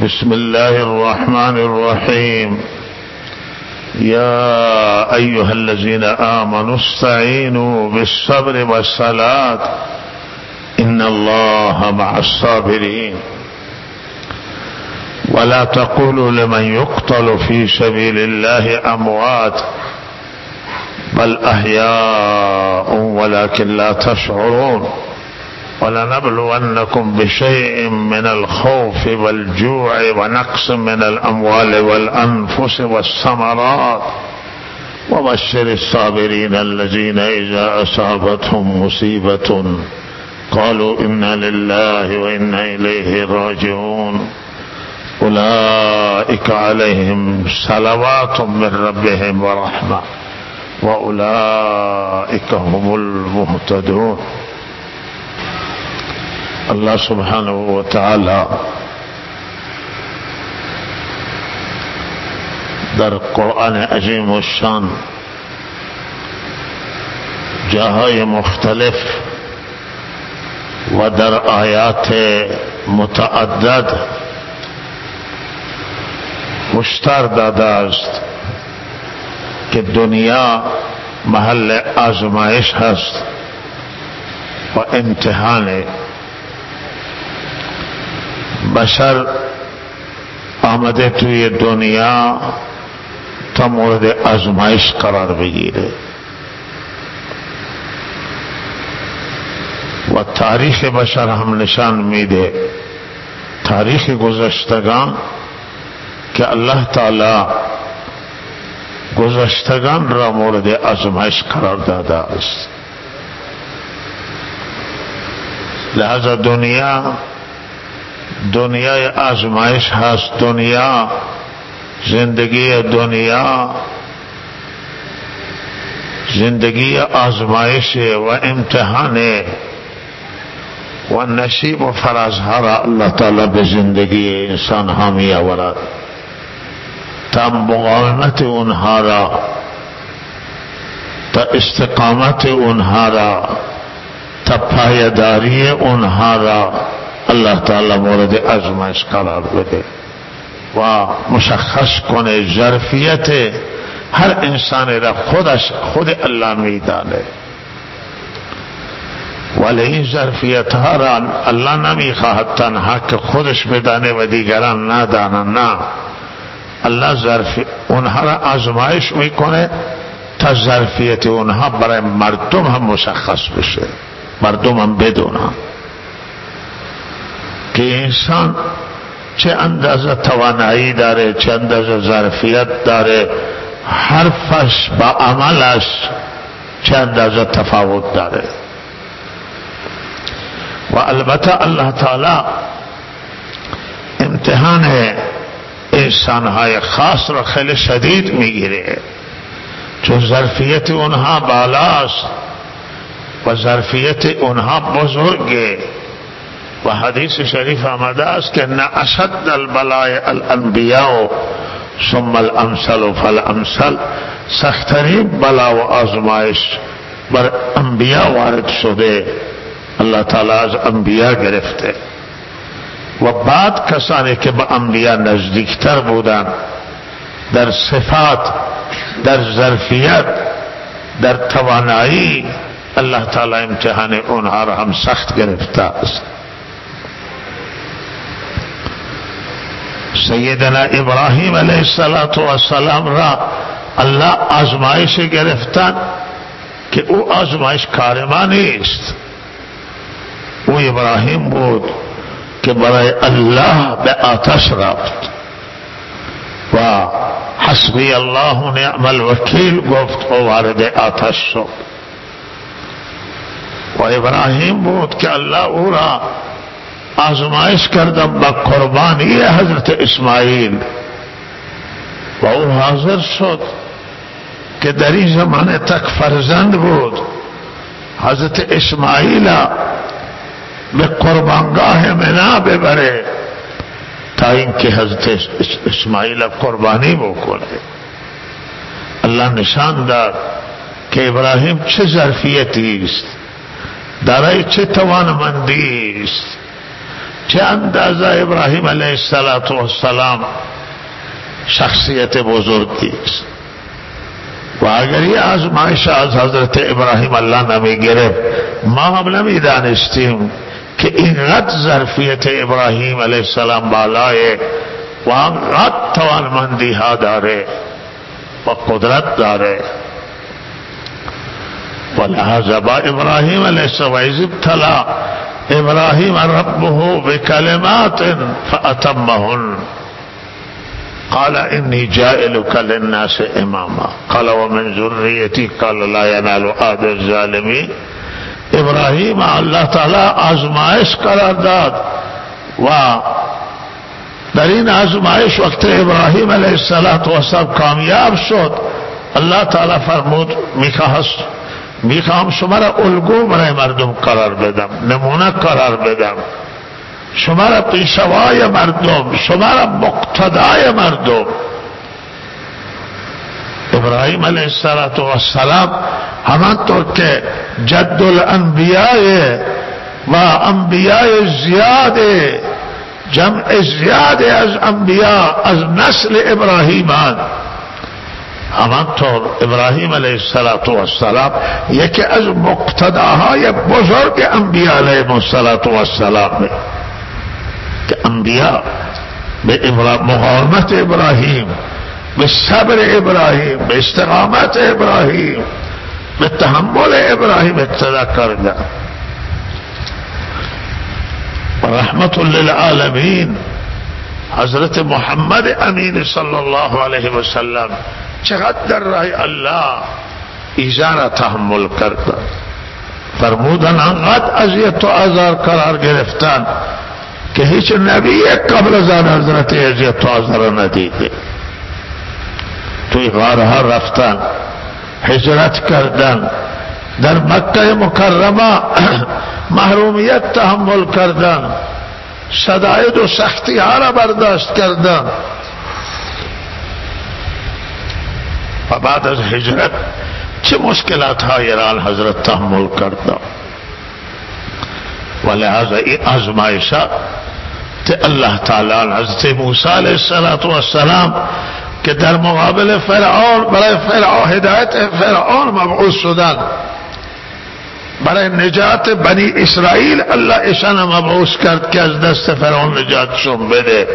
بسم الله الرحمن الرحيم. يا أيها الذين آمنوا استعينوا بالصبر والصلاة إن الله مع الصابرين. ولا تقولوا لمن يقتل في سبيل الله أموات بل أحياء ولكن لا تشعرون. ولنبلونكم بشيء من الخوف والجوع ونقص من الأموال والأنفس والثمرات وبشر الصابرين الذين إذا أصابتهم مصيبة قالوا إنا لله وإنا إليه راجعون أولئك عليهم صلوات من ربهم ورحمة وأولئك هم المهتدون. الله سبحانه وتعالى در قرآن عظیم الشان جاهای مختلف و در آیات متعدد هشدار داده است که دنیا محل آزمایش هست و امتحان. بشر آمده توی دنیا تا مورد آزمایش قرار بگیره و تاریخ بشر هم نشان میده، تاریخ گذشتگان، که الله تعالی گذشتگان را مورد آزمایش قرار داده است. لہذا دنیای آزمایش هست. دنیا، زندگی دنیا زندگی آزمایش و امتحان و نصیب و فرازها را اللہ تعالی به زندگی انسان ها می آورد تا مقاومت اونها را، تا استقامت اونها را، تا پایداری اونها را اللہ تعالی مورد آزمایش قرار بده و مشخص کنه ظرفیت هر انسان را خود الله میدانه، ولی این ظرفیت ها را الله نمیخواهد تنها که خودش بدانه و دیگران ندانند. نه، الله اونها را آزمایش میکنه تا ظرفیت اونها برای مردم هم مشخص بشه، مردم هم بدونن که انسان چه اندازه توانایی داره، چه اندازه ظرفیت داره، حرفش با عملش چه اندازه تفاوت داره. و البته الله تعالی امتحان انسانهای خاص را خیلی شدید میگیره، چون ظرفیت اونها بالاست و ظرفیت اونها بزرگه. و حدیث شریف آمده است که نه اشد البلاء الانبیاء ثم الامثل فالامثل، سخت‌ترین بلا و آزمایش بر انبیاء وارد شده، اللہ تعالی از انبیاء گرفته و بعد کسانی که به انبیاء نزدیکتر بودند در صفات، در ظرفیت، در توانایی، اللہ تعالی امتحان اونها را هم سخت گرفته است. سیدنا ابراهیم علیه السلام را الله آزمایش گرفتن که او آزمایش کار ما نیست. او ابراهیم بود که برای الله به آتش رفت و حسبی الله و نعم الوکیل گفت و وارد آتش شد. و ابراهیم بود که الله او را آزمایش کردم با قربانی حضرت اسماعیل و او حاضر شد که در این زمانه تک فرزند بود. حضرت اسماعیل به قربانگاه منا ببره تا اینکه حضرت اسماعیل قربانی بکنه. الله نشان داد که ابراهیم چه ظرفیتی است، دارای چه توانمندی است چه اندازه ابراهیم علیه السلام شخصیت بزرگی است. و اگر یہ آزمائش از حضرت ابراهیم الله نمی گرفت ما هم نمی دانستیم که اینقدر ظرفیت ابراهیم علیه السلام بالای و انقدر توانمندی ها داره و قدرت داره. ولهذا با ابراهیم علیه السلام ابتلا ابراهیم ربه بکلمات فاتمهن قال انی جائلک للناس اماما قال ومن ذریتی قال لا ینال عهد الظالمین. ابراهیم اللہ تعالی آزمائش قرار داد و در این آزمائش وقت ابراهیم علیه السلام کامیاب شد اللہ تعالی فرمود میخواهم شما را الگو برای مردم قرار بدم، نمونه قرار بدم، شما را پیشوای مردم، شما را مقتدای مردم. ابراهیم علیه السلام همانطور که جد الانبیاء و انبیاء زیاده جمع زیاده از انبیاء از نسل ابراهیمان، همانطور ابراهیم علیه السلام یکی از مقتداهای بزرگ انبیاء علیه السلام که انبیاء به مقاومت ابراهیم، به صبر ابراهیم، به استقامت ابراهیم، به تحمل ابراهیم اقتدا کرده. و رحمت للعالمین حضرت محمد امین صلی الله علیه وسلم چقدر در راه الله ایزار تحمل کرده. فرمودن انقدر اذیت و آزار قرار گرفتن که هیچ نبی قبل از آن حضرت اذیت و آزار ندیده. توی غارها رفتن، هجرت کردن، در مکه مکرمه محرومیت تحمل کردن، شدائد و سختی ها را برداشت کردن و بعد از هجرت چه مشکلات های را حضرت تحمل کردن. ولهذا این آزمایشات ته الله تعالی حضرت موسی علیه السلام که در مقابل فرعون برای هدایت فرعون مبعوث شدن، برای نجات بنی اسرائیل الله ایشان مبعوث کرد که از دست فرعون نجاتشون بده.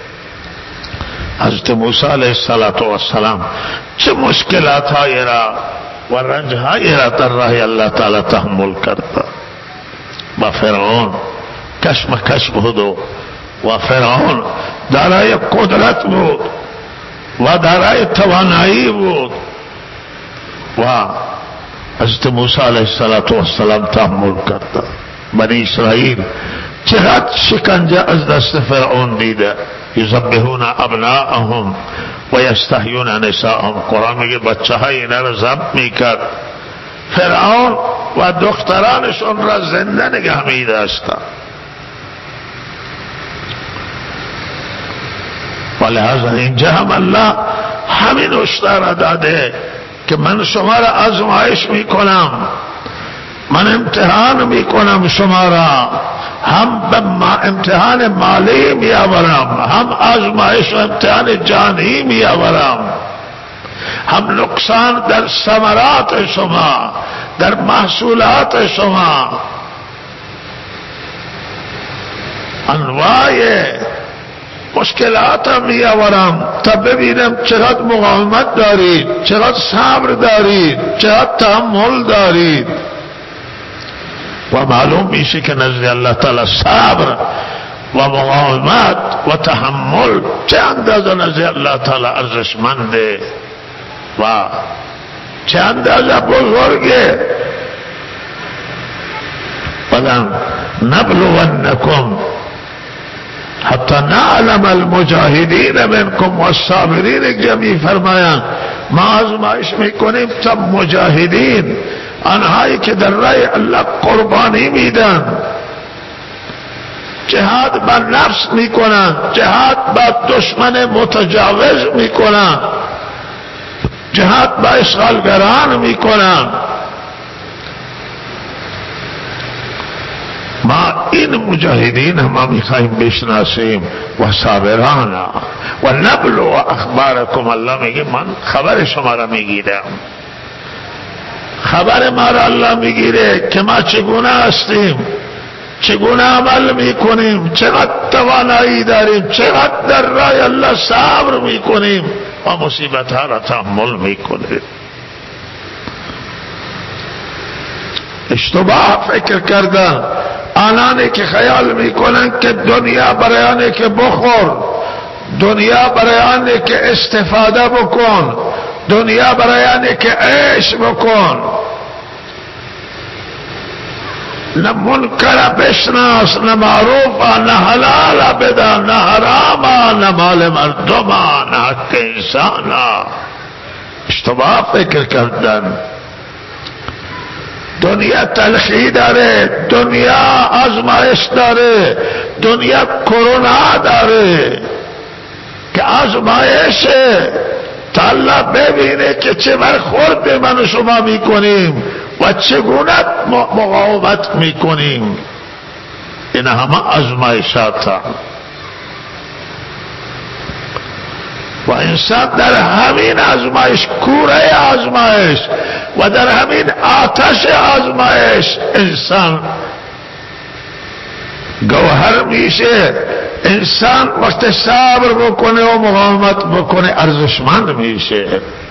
حضرت موسی علیه السلام چه مشکلات های را و رنج های را در راه الله تعالی تحمل کرد. با فرعون کشمکش بود و فرعون دارای قدرت بود و دارای توانایی بود و حضرت موسی علیه السلام تحمل کرد. بنی اسرائیل چقدر شکنجه از دست فرعون دیده. یذبحون ابناءهم و یستحیون نساءهم. قرآن میگه بچه های اینا را ذبح میکرد. فرعون و دخترانشون را زنده نگه میداشتند. ولهذا اینجا هم الله همین هشدار داده که من شما را آزمایش میکنم، من امتحان میکنم شما را، هم به امتحان مالی میآورم، هم آزمایش و امتحان جانی میآورم، هم نقصان در ثمرات شما، در محصولات شما، انواع مشکلات میآورم تا ببینم چقدر مقاومت دارید، چقدر صبر دارید، چقدر تحمل دارید. و معلوم میشه که نزد الله تعالی صبر و مقاومت و تحمل چه اندازه نزد الله تعالی ارزشمنده و چه اندازه بزرگه. ولن نبلونکم حتی نعلم المجاهدین منکم والصابرین. جمعی فرمایند ما آزمایش میکنیم تا مجاهدین، آنهایی که در راه الله قربانی میدن، جهاد بر نفس میکنن، جهاد با دشمن متجاوز میکنن، جهاد با اشغالگران میکنن، ما این مجاهدین هم میخوایم بشناسیم و صابرانا و نبلو اخبارکم. الله میگه من خبر شما را میگیرم، خبر ما را الله میگیره که ما چگونه هستیم، چگونه عمل میکنیم، چقدر توانایی داریم، چقدر در راه الله صبر میکنیم و مصیبت ها را تحمل میکنیم. اشتباه فکر کردن آنانی که خیال میکنن که دنیا برای آنه که بخور، دنیا برای آنه که استفاده بکن، دنیا برای آنه که عیش بکن. نه منکر بشناس، نه معروف، نه حلال بده، نه حرام، نه مال مردم، نه حق انسان. اشتباه فکر کردن. دنیا تلخی داره، دنیا آزمایش داره، دنیا کرونا داره که آزمایش تا الله ببینه که چه برخورد من و شما میکنیم و چگونه مقاومت میکنیم. این همه آزمایشات و انسان در همین آزمایش، کوره آزمایش و در همین آتش آزمایش انسان گوهر میشه. انسان وقت صبر بکنه و مقاومت بکنه ارزشمند میشه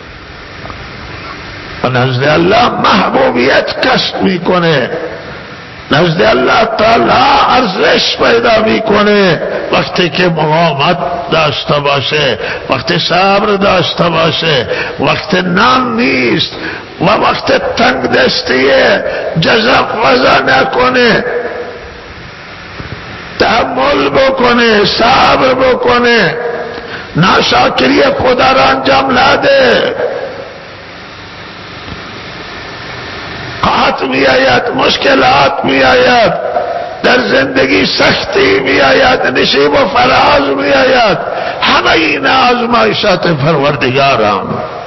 و نزد الله محبوبیت کسب میکنه، نزد الله تعالی ارزش پیدا میکنه وقتی که مقاومت داشته باشه، وقتی صبر داشته باشه، وقت نان نیست و وقت تنگ دستیه جزا وضع نکنه، تحمل بکنه، صبر بکنه، ناشکری خدا را انجام نده. قحط می آید، مشکلات می آید، در زندگی سختی می آید، نشیب و فراز می آید. همه این آزمایشات پروردگارم.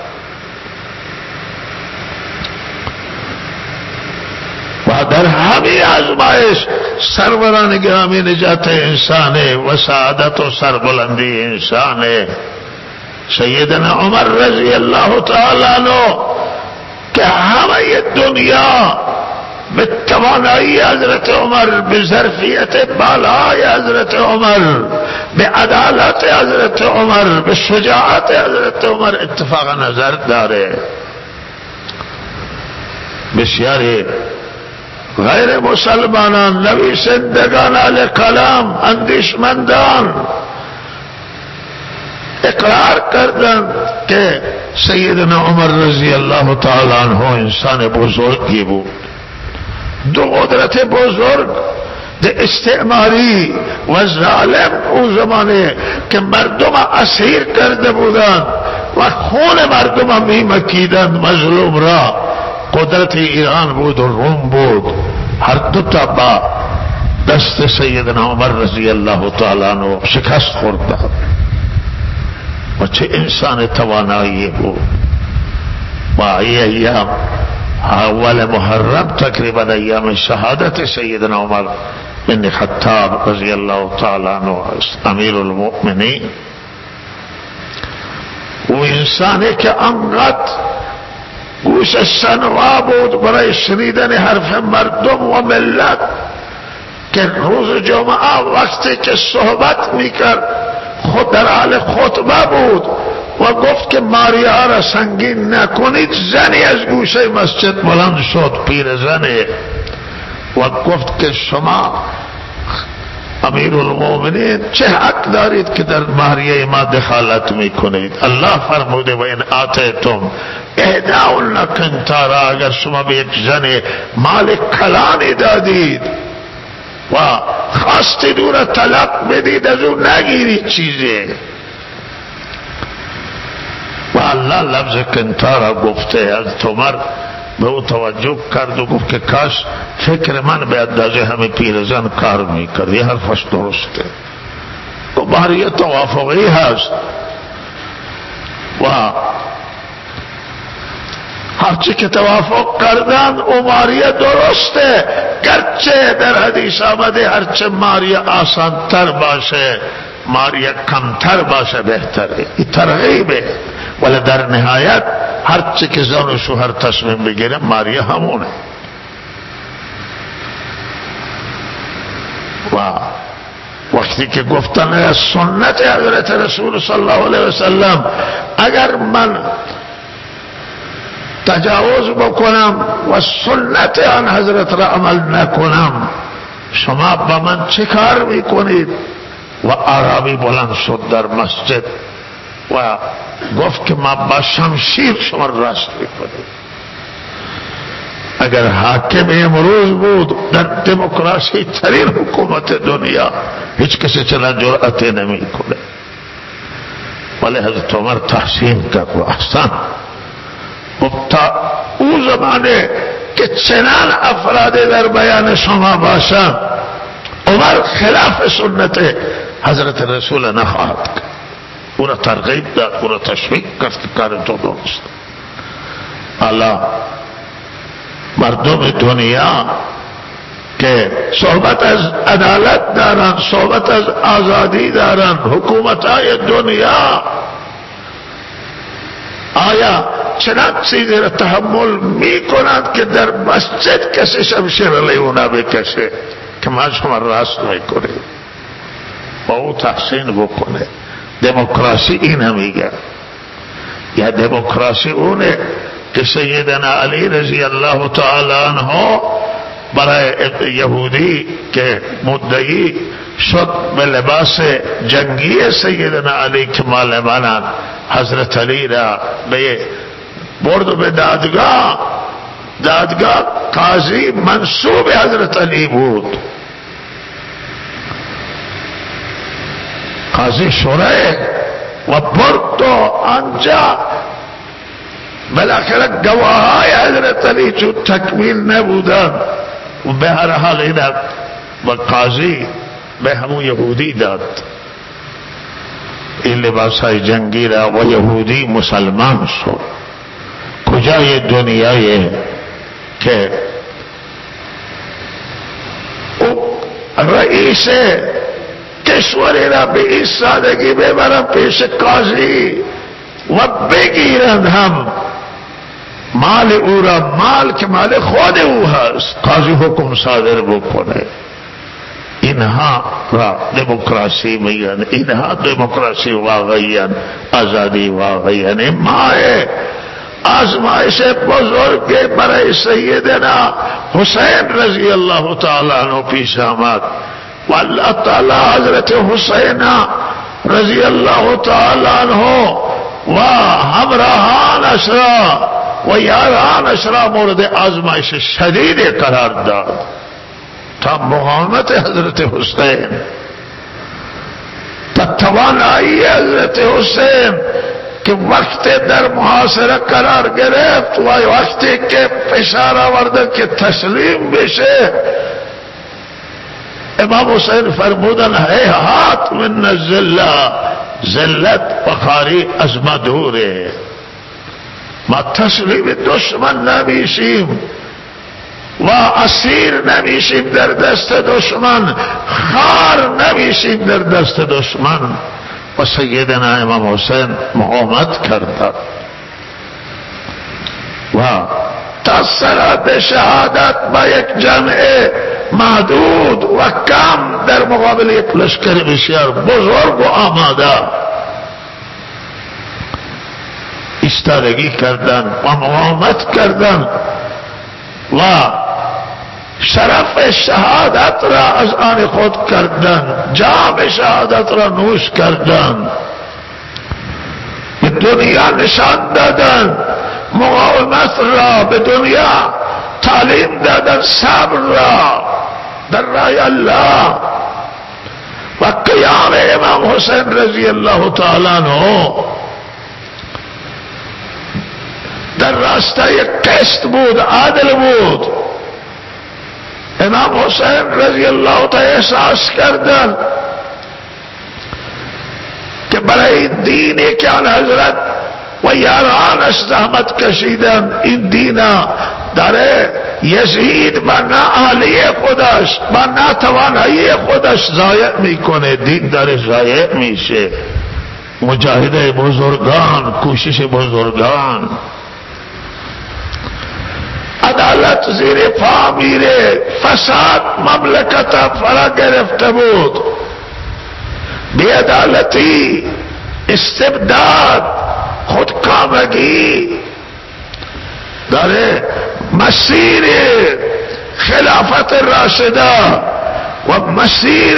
و در همین آزمایش سروران گرامی نجات انسانه و سعادت و سربلندی انسانه. سیدنا عمر رضی اللہ تعالی عنہ کہ همه دنیا به توانایی حضرت عمر، به ظرفیت بالای حضرت عمر، به عدالت حضرت عمر، به شجاعت حضرت عمر اتفاق نظر داره. بسیاری غیر مسلمانان، نویسندگان اهل کلام، اندیشمندان اقرار کردند که سیدنا عمر رضی اللہ تعالی عنہ انسان بزرگی بود، دو قدرت بزرگ، ده استعماری و ظالم اون زمانه که مردم اسیر کرده بودند و خون مردم میمکیدند مظلوم را. قدرت ایران بود و روم بود، هر دو تا با دست سیدنا عمر رضی اللہ تعالی عنہ شکست خوردند. و چه انسان توانایی بود. و ایام اول محرم تقریبا ایام شهادت سیدنا عمر بن خطاب رضی اللہ تعالی عنہ امیر المؤمنین، و انسانی که انقدر گوش شنوا بود برای شنیدن حرف مردم و ملت که روز جمعه وقتی که صحبت میکرد خود در حال خطبه بود و گفت که ماریا را سنگین نکنید. زنی از گوشه مسجد بلند شد، پیر زنی، و گفت که شما امیر المؤمنین چه حق دارید که در ماریه ما دخالت میکنید؟ الله فرموده و این آتیتم اهداؤن قنطارا، اگر شما به یک زن مال کلانی دادید و خواستید او را طلاق بدید، از او نگیرید چیزی. و الله لفظ کنتارا گفته. از عمر به او توجه کرد و گفت که کاش فکر من به اندازه همه پیرزن کار میکرد. یه حرفش درسته. و باری توافقی هست و هرچی که توافق کردن او ماریه درسته، گرچه در حدیث آمده هرچه ماریه آسانتر باشه ماریه کمتر باشه بهتره، این ترغیبه، ولی در نهایت هرچی که زن و شوهر تصمیم بگیره ماریه همونه. و وقتی که گفتن از سنت حضرت رسول صلی الله علیه وسلم اگر من تجاوز بکنم و سنت آن حضرت را عمل نکنم شما با من چه کار میکنید؟ و آرامی بلند شد در مسجد و گفت که ما با شمشیر شما راست میکنیم. اگر حاکم امروز بود در دموکراسی ترین حکومت دنیا هیچ کسی چنان جرأت نمی کنه، ولی حضرت عمر تحسین کرد و احسن. تا او زمانه که چنان افراد در بیان شما باشن عمر خلاف سنت حضرت رسول نخواهد کرد، او را ترغیب داد، او را تشویق کرد که کار تو درست. الله مردم دنیا که صحبت از عدالت دارن، صحبت از آزادی دارن، حکومتهای دنیا آیا چنان چیزی را تحمل می کنند که در مسجد کسی شمشیر علیه اونا بکشه که ما شما راست می کنیم با او تحسین بکنه؟ دموکراسی این میگه، یا دموکراسی اونه که سیدنا علی رضی الله تعالی عنه برای یهودی که مدعی شد به لباس جنگی سیدنا علی که مال منن، حضرت علی را برد به دادگاه قاضی منصوب حضرت علی بود، قاضی شورای و برد تو آنجا بالاخره گواهای حضرت علی چون تکمیل نبودن و به هر حال اینا و قاضی به همون یهودی داد این لباس های جنگی را و یهودی مسلمان شد. کجای دنیای که او رئیس کشوری را به این سادگی ببرن پیش قاضی و بگیرند هم مال او را، مال که مال خود او هست، قاضی حکم صادر بکنه. اینها را دموکراسی میگن، اینها دموکراسی واقعیاً، آزادی واقعیاً. ماه آزمایش بزرگ برای سیدنا حسین رضی اللہ تعالی عنہ پیش آمد و اللہ تعالی حضرت حسین رضی اللہ تعالی عنہ و همراهانش را و یارانش را مورد آزمایش شدید قرار داد تا مقاومت حضرت حسین، تا توانایی حضرت حسین که وقت در محاصره قرار گرفت و وقتی که فشار آورده که تسلیم بشه امام حسین فرمودن هیهات من الذلة، ذلت بخاری از ما دوره، ما تسلیم دشمن نمیشیم و اسیر نمیشیم در دست دشمن، خار نمیشیم در دست دشمن. و سیدنا امام حسین مقاومت کرد و تا سرات شهادت با یک جمع محدود و کم در مقابل یک لشکر بسیار بزرگ و آماده ایستادگی کردن و مقاومت کردن و شرف شهادت را از آن خود کردن، جام شهادت را نوش کردن، به دنیا نشان دادن مقاومت را، به دنیا تعلیم دادن صبر را در راه الله و قیام امام حسین رضی الله تعالی عنہ در راستای قسط بود، عادل بود. امام حسین رضی اللہ تعالی احساس کردن که برای دینی که آن حضرت و و یارانش زحمت کشیدن این دینا داره یزید بر نااهلی خودش بر ناتوانایی خودش ضایع میکنه، دین داره ضایع میشه. مجاهده بزرگان، کوشش بزرگان، عدالت زیر پا میره، فساد مملکت فرا گرفته بود، بی‌عدالتی، استبداد، خودکامگی داره مسیر خلافت راشده و مسیر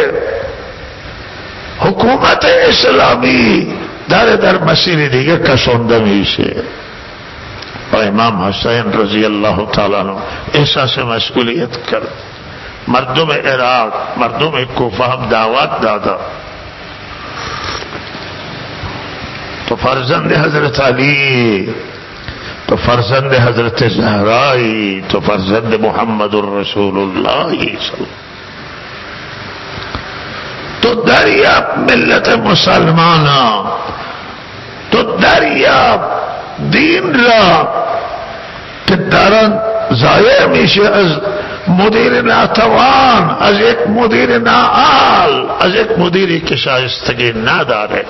حکومت اسلامی داره در مسیر دیگه کشانده میشه. و امام حسین رضی الله تعالی عنه احساس مسئولیت کرد، مردم عراق، مردم کوفه هم دعوت دادا، تو فرزند حضرت علی، تو فرزند حضرت زهرایی، تو فرزند محمد رسول الله، تو دریاب ملت مسلمانان، تو دریاب دین را که دارن ضایع میشه از مدیر ناتوان، از یک مدیر نااهل، از یک مدیری که شایستگی نداره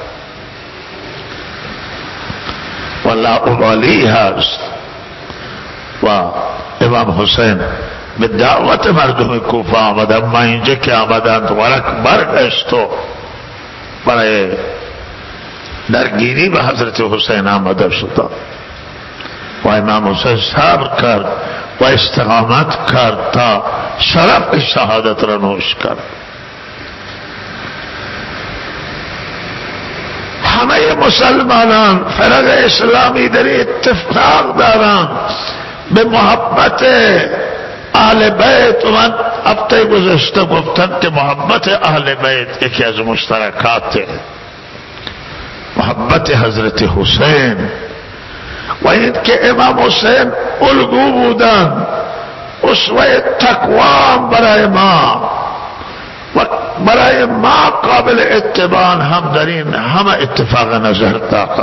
و لاابالی هست. و امام حسین به دعوت مردم کوفه آمد، اما اینجا که آمدند ورق برگشت و برای درگیری به حضرت حسین آمده شد و امام حسین صبر کرد و استقامت کرد تا شرف شهادت را نوش کرد. همه مسلمانان فرق اسلامی در اتفاق دارند به محبت اهل بیت. و من هفته گذشته گفتم که محبت اهل بیت یکی از مشترکات محبت حضرت حسین و این که امام حسین الگو بودن، اسوه تقوام برای ما و برای ما قابل اتباع هم در این همه اتفاق نظر دارند.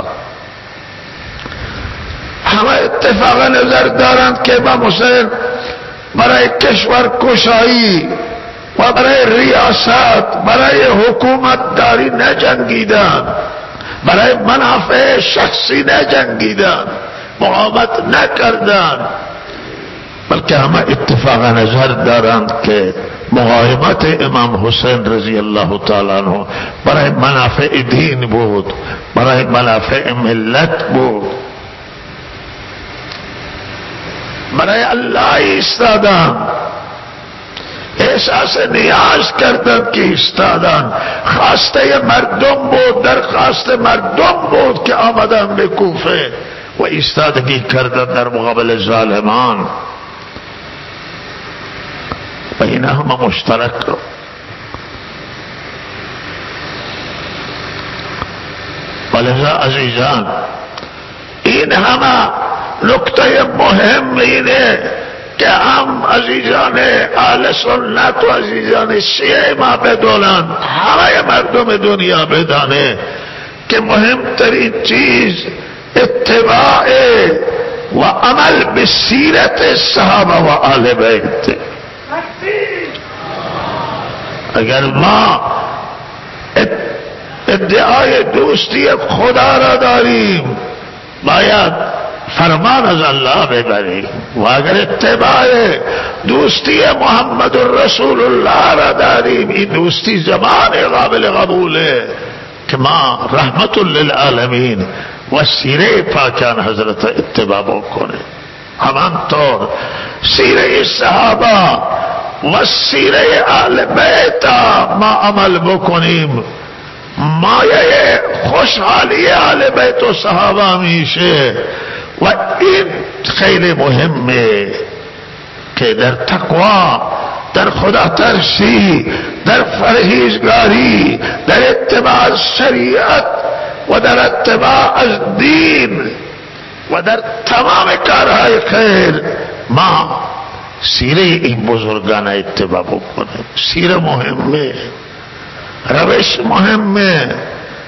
همه اتفاق نظر دارند که امام حسین برای کشور کشایی و برای ریاست، برای حکومت داری نجنگیدند، برای منافع شخصی نجنگیدند، مقاومت نکردند، بلکه همه اتفاق نظر دارند که مقاومت امام حسین رضی الله تعالی عنه برای منافع دین بود، برای منافع ملت بود، برای الله ایستادند، احساس نیاز کردند که ایستادند. خواسته مردم بود، درخواست مردم بود که آمدند به کوفه و ایستادگی کردند در مقابل ظالمان و این همه مشترک رو. ولذا عزیزان این همه نکته مهم اینه که هم عزیزان اهل سنت و عزیزان شیعه ما بدانند، همه مردم دنیا بدانه که مهمترین چیز اتباع و عمل به سیرت صحابه و اهل بیت. اگر ما ادعای دوستی خدا را داریم باید فرمان از الله ببریم و اگر اتباع دوستی محمد رسول الله را داریم این دوستی زمان قابل قبوله که ما رحمت للعالمین و سیره پاکان حضرت اتباع بکنه. همانطور سیره صحابه و سیره اهل بیت ما عمل بکنیم، مایه خوشحالی اهل بیت و صحابه میشه. و این خیلی مهمه که در تقوا، در خدا ترسی، در پرهیزگاری، در اتباع شریعت و در اتباع از دین و در تمام کارهای خیر ما سیره این بزرگان اتباع بکنیم. سیره مهمه، روش مهمه،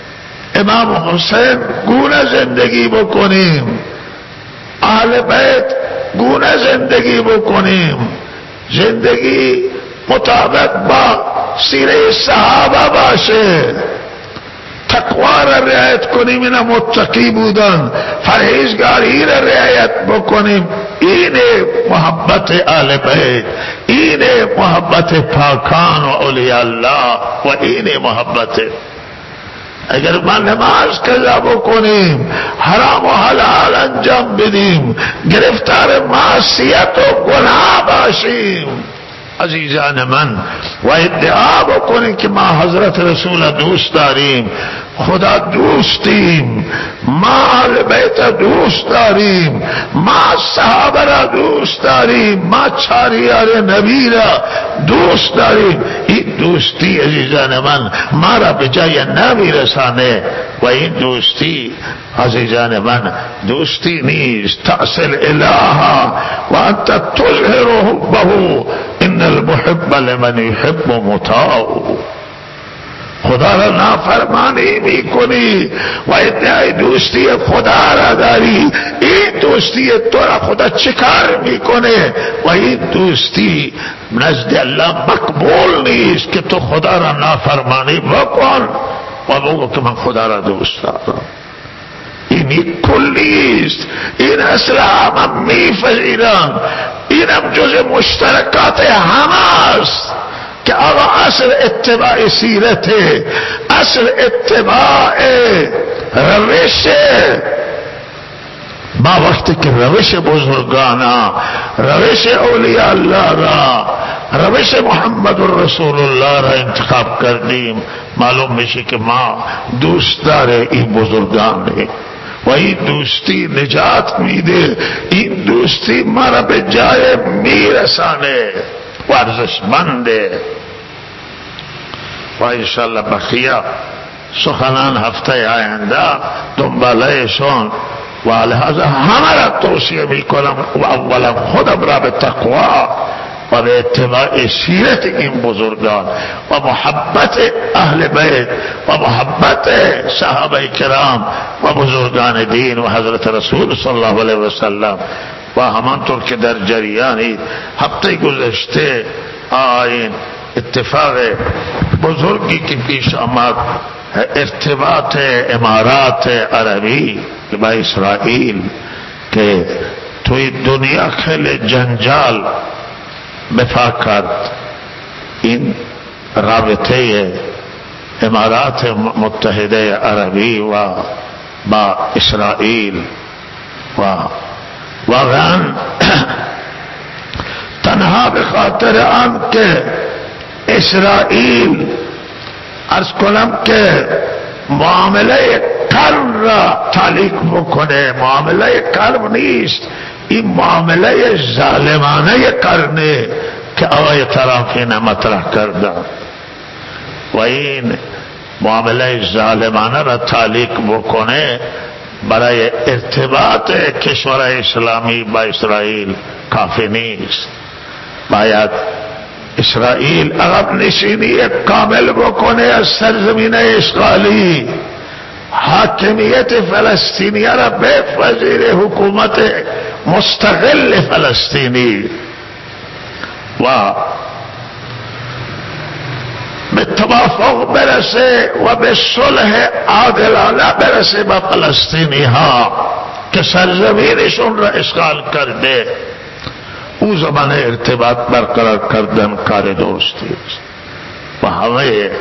امام حسین گونه زندگی بکنیم، اهل بیت گونه زندگی بکنیم، زندگی مطابق با سیره صحابه باشه، تقوا را رعایت کنیم، اینا متقی بودن، پرهیزگاری را رعایت بکنیم. اینه محبت اهل بیت، اینه محبت پاکان و اولیاء الله و اینه محبت. اگر ما نماز قضا بکنیم، حرام و حلال انجام بدیم، گرفتار معصیت و گناه باشیم، عزیزان من، و ادعا بکنیم که ما حضرت رسول دوست داریم، خدا دوستیم، ما اهل بیت دوست داریم، ما صحابه را دوست داریم، ما چاریار نبی را دوست داریم، این دوستی عزیزان من ما را به جای نمی رسانه و این دوستی عزیزان من دوستی نیست. تصل الها و انت تظهر حبه ان المحب لمن يحب مطاع. خدا را نافرمانی میکنی و ادعای دوستی خدا را داری، این دوستی تو را خدا چیکار میکنه؟ و این دوستی نزد الله مقبول نیست که تو خدا را نافرمانی بکن و بگو که من خدا را دوست دارم. این کلی است، این اصلا همه میفذیرن، اینم جز مشترکات همه است که آقا اصل اتباع سیرته، اصل اتباع روش. ما وقتی که روش بزرگانا، روش اولیاء الله را، روش محمد رسول الله را انتخاب کردیم، معلوم میشه که ما دوست داره این بزرگانه و این دوستی نجات میده، این دوستی ما را به جای میرسانه، ورزشمنده. و انشاءالله بقیه سخنان هفته آینده دنبالهشون و لحاظا همه را توصیه میکنم و اولا خودم را به تقوا و به اتباع سیرت این بزرگان و محبت اهل بیت و محبت صحابه کرام و بزرگان دین و حضرت رسول صلی الله علیه وسلم و همانطور که در جریان هفته گذشته آیین اتفاق بزرگی که پیش آمد، ارتباط امارات عربی با اسرائیل که توی دنیا خیلی جنجال بپا کرد، این رابطه امارات متحده عربی و با اسرائیل و واقعا تنها به خاطر آن که اسرائیل عرض کنم که معامله قلب را تعلیق بکنه، معامله قلب نیست، این معامله ظالمانه قرنه که آقای طرفین مطرح کردن و این معامله ظالمانه را تعلیق بکنه برای ارتباط کشور اسلامی با اسرائیل کافی نیست. باید اسرائیل عقب نشینی کامل بکنه از سرزمین اشغالی، حاکمیت فلسطینیه را بپذیره، حکومت مستقل فلسطینی و به توافق برسه و به صلح عادلانه برسه با فلسطینی ها که سرزمینشون را اشغال کرده. او زمان ارتباط برقرار کردن کار درستی است و همه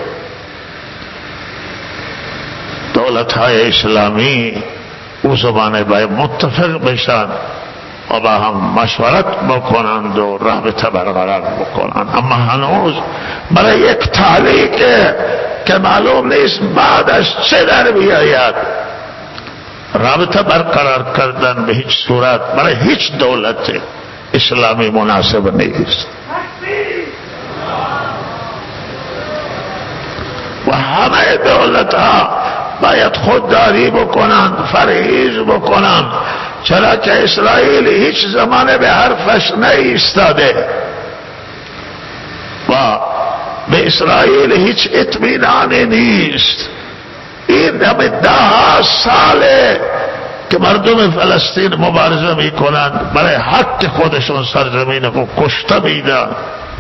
دولت های اسلامی او زمان باید متفق بشن و با هم مشورت بکنند و رابطه برقرار بکنند. اما هنوز برای یک تعلیق که معلوم نیست بعدش چه در بیاید، رابطه برقرار کردن به هیچ صورت برای هیچ دولت اسلامی مناسب نیست و همه دولت ها باید خودداری بکنند، پرهیز بکنند، چرا که اسرائیل هیچ زمانه به حرفش نایستاده و به اسرائیل هیچ اطمینانی نیست این همه 10 ساله که مردم فلسطین مبارزه میکنند برای حق خودشون، سرزمین کو کشته میدن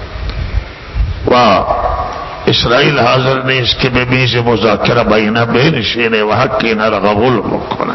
و اسرائیل حاضر نیست که به میز مذاکره بینه بنشینه و حق اینا را قبول بکنه.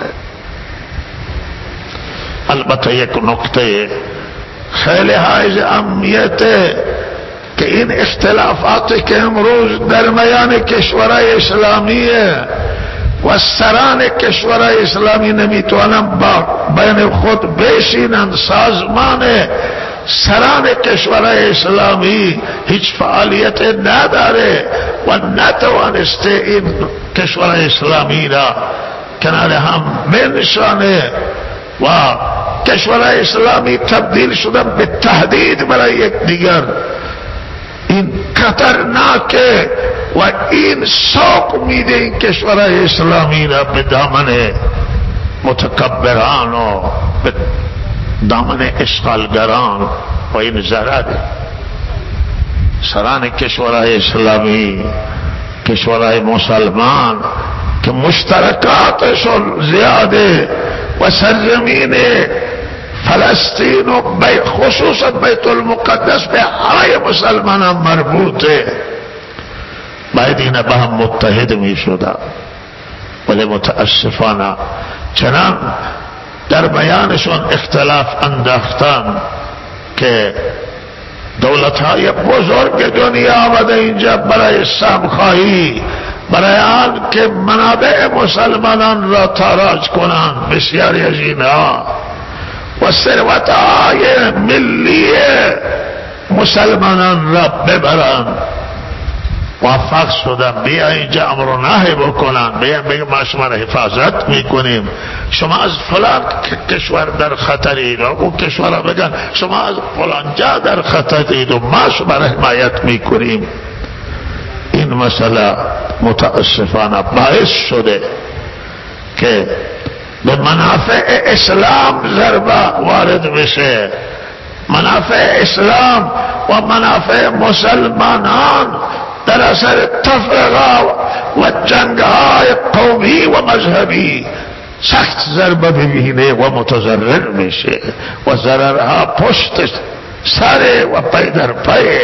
البته یک نکته خیلی حائز اهمیته که این اختلافاتی که امروز در میان کشورهای اسلامیه و سران کشورهای اسلامی نمیتوانند بین خود بشینند، سازمان سران کشورهای اسلامی هیچ فعالیت نداره و نتوانسته این کشورهای اسلامی را کنار هم بنشانه و کشورهای اسلامی تبدیل شدن به تهدید برای یک دیگر. این خطرناکه و این سوق میده این کشورهای اسلامی را به دامن متکبران و به دامن اشغالگران و این ضرر. سران کشورهای اسلامی، کشورهای مسلمان که مشترکاتشون زیاده و سرزمین فلسطین و خصوصا بیت المقدس به همه مسلمانان مربوطه، باید این با هم متحد می شدن. ولی متاسفانه چنان در بیانشون اختلاف انداختن که دولت‌های بزرگ دنیا آمده اینجا برای سامخواهی، برای آن که منابع مسلمانان را تاراج کنند، بسیاری از اینها و ثروت‌های ملی مسلمانان را ببرند، موفق شدن بیا اینجا امر و نهی بکنن، بیا بگم ما شما را حفاظت میکنیم، شما از فلان کشور در خطرید و اون کشور را بگن شما از فلان جا در خطرید و ما شما را حمایت میکنیم. این مسئله متاسفانه باعث شده که به منافع اسلام ضربه وارد بشه، منافع اسلام و منافع مسلمانان در اثر تفرقه و جنگهای قومی و مذهبی سخت ضربه ببینه و متضرر میشه و ضررها پشت سر و پی در پی.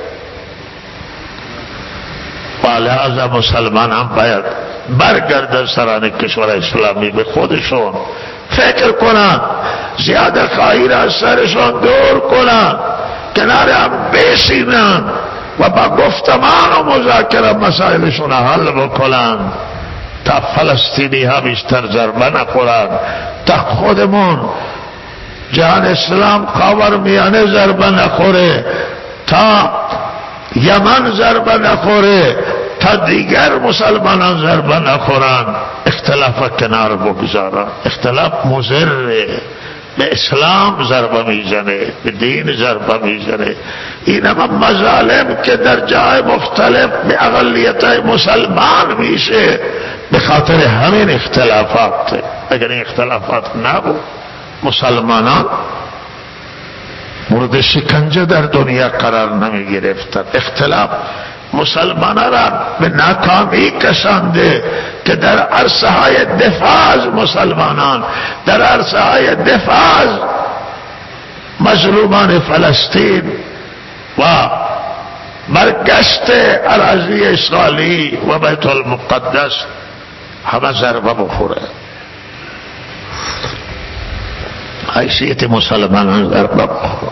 و لحاظا مسلمان هم باید برگردن سران کشور اسلامی به خودشون فکر کنن، زیاده خواهی را از سرشون دور کنن، کنار هم بشینن و با گفتمان و مذاکره مسائلشون حل بکنن تا فلسطینی ها بیشتر ضربه نخورن، تا خودمون جهان اسلام خاورمیانه ضربه نخوره، تا یمن ضربه نخوره، تا دیگر مسلمانان ضربه نخورن. اختلاف کنار بگذارن، اختلاف مضره، به اسلام ضربه میزنه، به دین ضربه میزنه. این همه مظالم که در جای مختلف به اقلیت مسلمان میشه به خاطر همین اختلافات. اگر این اختلافات نبود مسلمانان مورد شکنجه در دنیا قرار نمی گرفتند. اختلاف مسلمانان را به ناکامی کشانده که در عرصه های دفاع از مسلمانان، در عرصه های دفاع از مظلومان فلسطین و برگشت اراضی اسرائیلی و بیت المقدس همه ضربه بخوره. حیثیت مسلمانان ضربه بخوره.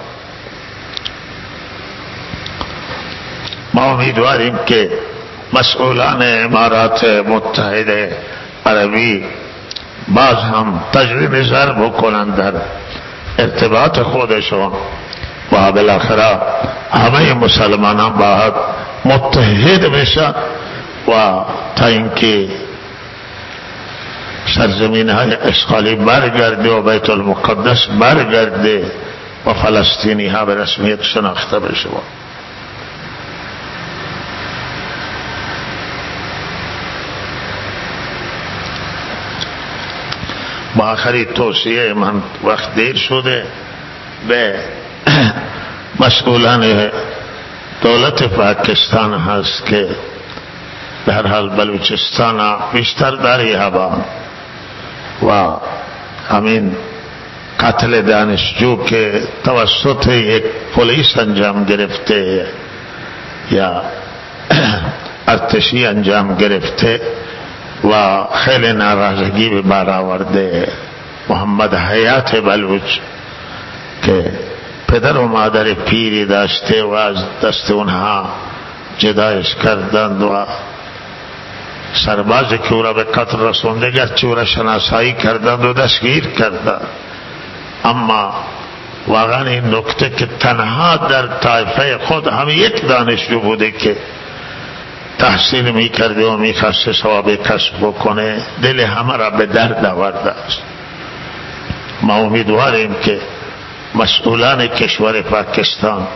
ما امیدواریم که مسئولان امارات متحده عربی باز هم تجربه ضرب کنند در ارتباط خودشون و بالاخره همه مسلمانان باید متحد بشن و تا اینکه سرزمین های اشغالی برگرده و بیت المقدس برگرده و فلسطینی ها به رسمیت شناخته بشه. با آخری توصیه من وقت دیر شده به مسئولان دولت پاکستان هست که به هر حال بلوچستان بیشتر در هوا و همین قتل دانشجو که توسط یک پلیس انجام گرفته یا ارتشی انجام گرفته و خیلی ناراضگی به بار آورده. محمد حیات بلوچ که پدر و مادر پیری داشته و از دست اونها جدایش کردند و سربازی که او را به قتل رسونده گرچه او را شناسایی کردند و دستگیر کردند، اما واقعا این نکته که تنها در طایفه خود هم یک دانشجو بوده که تحصیل می کرده و می خواست ثواب کسب بکنه، دل همه را به درد آورده است. ما امیدواریم که مسئولان کشور پاکستان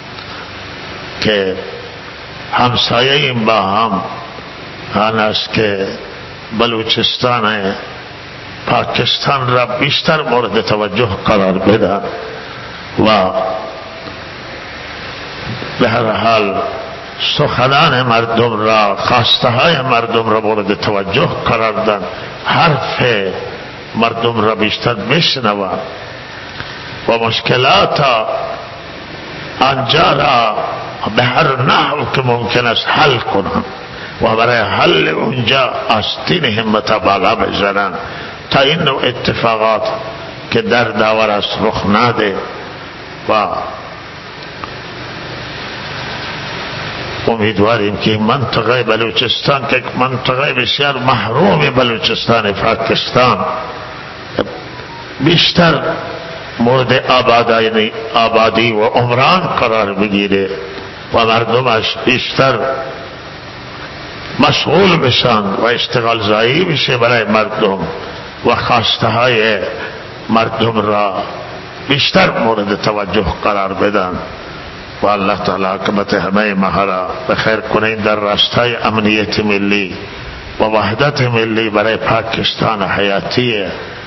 که همسایه این با هم آن است که بلوچستان پاکستان را بیشتر مورد توجه قرار بدن و به هر حال سخنان مردم را، خواسته های مردم را مورد توجه قرار دادن، حرف مردم را بیشتر بشنوند و مشکلات آنجا را به هر نحو که ممکن است حل کنند و برای حل اونجا آستین همت بالا بزنند تا این نوع اتفاقات که در داور است رخ نده و امیدواریم که منطقه بلوچستان که منطقه بسیار محروم بلوچستان پاکستان بیشتر مورد آبادی و عمران قرار بگیره و مردمش بیشتر مشغول بشن و اشتغال زایی بشه برای مردم و خواسته های مردم را بیشتر مورد توجه قرار بدن و الله تعالی عاقبت همه ما را بخیر کنه در راستای امنیت ملی و وحدت ملی برای پاکستان حیاتیه.